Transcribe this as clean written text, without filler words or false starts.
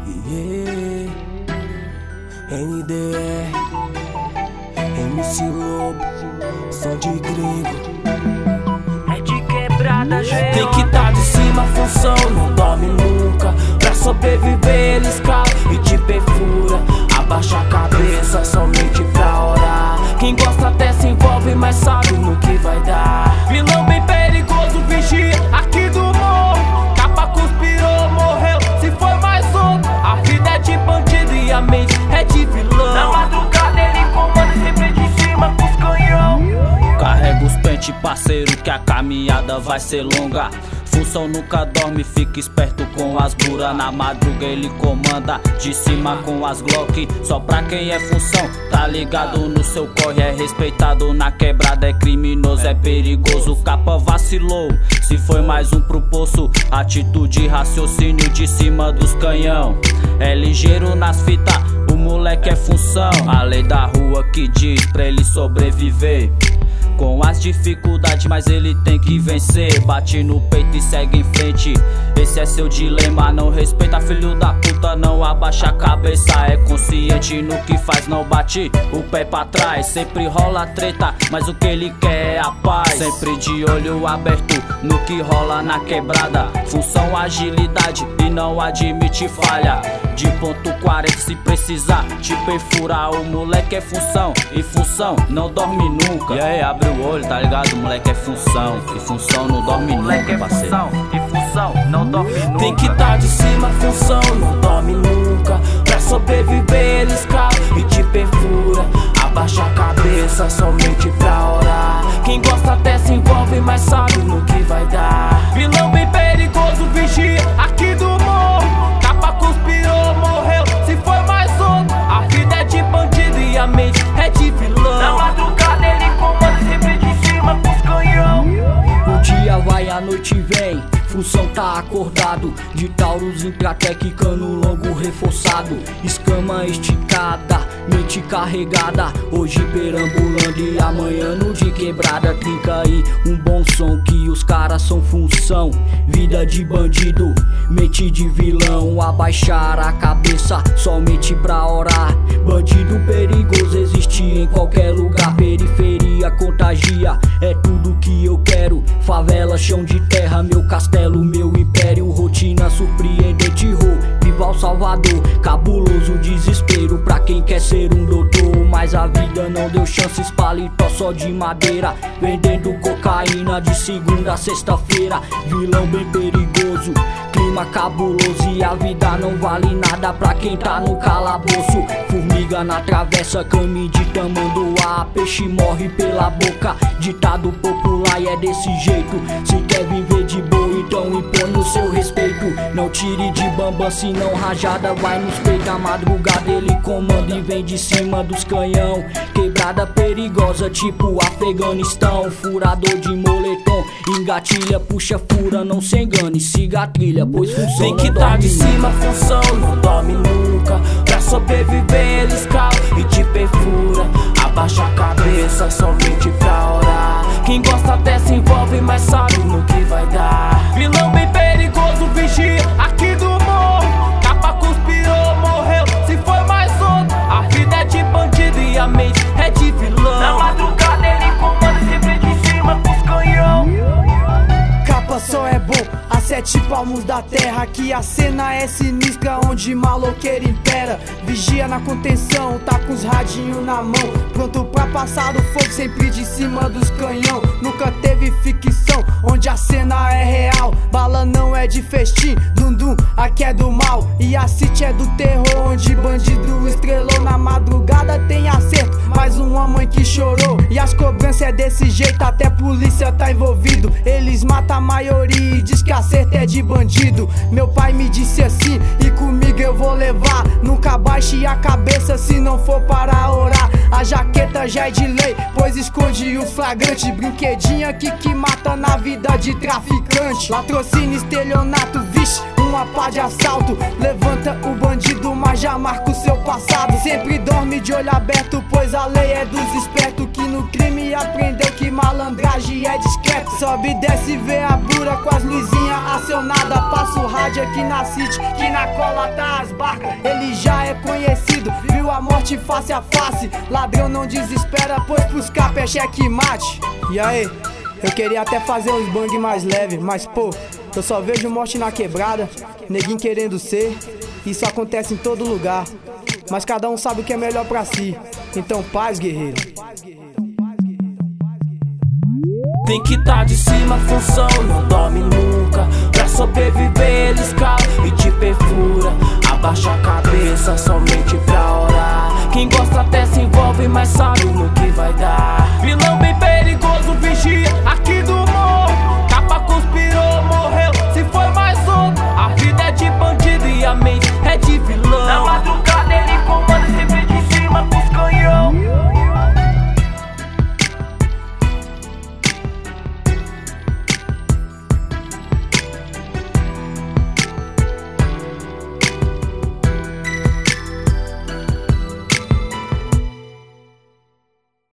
Yeah. NDR, MC Lobo, som de gringo. É de quebrada, gente. Tem que tá de cima, função, não dorme nunca. Pra sobreviver ele escala e te perfura. Abaixa a cabeça somente pra orar. Quem gosta até se envolve, mas sabe no que vai dar. Vilão bem perigoso, vigia aqui do morro. Capa conspirou, morreu, se foi mais outro. A vida é de bandido e a mente é de vilão. Na madrugada ele comanda sempre de cima com os canhão. Carrega os pente, parceiro, que a caminhada vai ser longa. Função nunca dorme, fica esperto com as buras. Na madruga ele comanda, de cima com as Glock. Só pra quem é função, tá ligado no seu corre. É respeitado na quebrada, é criminoso, é perigoso. Capa vacilou, se foi mais um pro poço. Atitude, raciocínio de cima dos canhão. É ligeiro nas fitas, o moleque é função. A lei da rua que diz pra ele sobreviver com as dificuldades, mas ele tem que vencer. Bate no peito e segue em frente, esse é seu dilema. Não respeita, filho da puta, não abaixa a cabeça. É consciente no que faz, não bate o pé pra trás. Sempre rola treta, mas o que ele quer é a paz. Sempre de olho aberto no que rola na quebrada. Função, agilidade e não admite falha. De ponto 40 se precisar te perfurar. O moleque é função, e função não dorme nunca. E aí, abre o olho, tá ligado? O moleque é função, e função não dorme nunca, parceiro. Função, e função não dorme nunca. Tem que tá de cima, função, não dorme nunca. Pra sobreviver ele escala e te perfura. Abaixa a cabeça somente pra orar. Quem gosta até se envolve, mas sabe no que vai dar. Vilão bem perigoso, vigia aqui do morro. Capa conspirou, morreu, se foi mais outro. A vida é de bandido e a mente é de vilão. Na madrugada ele comanda sempre de cima com os canhão. O dia vai, a noite vem, função tá acordado. De Taurus em Tratec, cano longo reforçado. Escama esticada, mente carregada. Hoje perambulando e amanhã no de quebrada. Trinca aí um bom som que os caras são função. Vida de bandido, mente de vilão. Abaixar a cabeça somente pra orar. Bandido perigoso existe em qualquer lugar. Periferia contagia, é tudo que eu quero. Favela, chão de terra, meu castelo, meu império. Rotina surpreendente, viva o Salvador. Cabuloso desespero pra quem quer ser um doutor. Mas a vida não deu chances, paletó só de madeira. Vendendo cocaína de segunda a sexta-feira. Vilão bem perigoso, clima cabuloso. E a vida não vale nada pra quem tá no calabouço. Formiga na travessa, caminho de tamanduá. Peixe morre pela boca, ditado popular e é desse jeito. Se quer viver de boa, então impõe o seu respeito. Não tire de bambam, senão rajada vai nos peitos. A madrugada ele comanda e vem de cima dos canhão. Quebrada perigosa tipo Afeganistão. Furador de moletom, engatilha, puxa, fura, não se engane, siga a trilha, pois função. Tem que tá de cima, função, não dorme nunca. Pra sobreviver ele escala e te perfura. Abaixa a cabeça somente pra orar. Quem gosta até se envolve, mas sabe no que vai dar. Vilão bem perigoso, vigia aqui do morro. Capa conspirou, morreu, se foi mais outro. A vida é de bandido e a mente é de vilão. Na madrugada ele comanda sempre de cima com os canhão. Capa só é bom a 7 palmos da terra. Que a cena é sinistra, onde maloqueiro impera. Vigia na contenção, tá com os radinhos na mão, pronto pra passar o fogo, sempre de cima dos canhão. Nunca teve ficção, onde a cena é real. Bala não é de festim, dum-dum, aqui é do mal. E a City é do terror, onde bandido estrelou. Na madrugada tem acerto, mais uma mãe que chorou. E as cobranças é desse jeito, até polícia tá envolvido. Eles matam a maioria e diz que acerto é de bandido. Meu pai me disse assim, e comigo eu vou levar. Nunca baixe a cabeça se não for para orar. A jaqueta já é de lei, pois esconde o flagrante. Brinquedinho aqui que mata na vida de traficante. Latrocínio, estelionato, vixe, uma pá de assalto. Levanta o bandido, mas já marca o seu passado. Sempre dorme de olho aberto, pois a lei é dos espertos, que no crime aprendeu que malandragem é discreto. Sobe e desce, vê a bura com as luzinhas acionadas. Passa o rádio aqui na city, que na cola tá as barcas. Ele já é conhecido, viu a morte face a face. Ladrão não desespera, pois pros capa é checkmate. E aí, eu queria até fazer uns bang mais leve, mas pô, eu só vejo morte na quebrada, neguinho querendo ser. Isso acontece em todo lugar, mas cada um sabe o que é melhor pra si. Então paz, guerreiro. Tem que tá de cima, função, não dorme nunca. Pra sobreviver ele escala e te perfura. Abaixa a cabeça somente pra orar. Quem gosta até se envolve, mas sabe no que vai dar. Vilão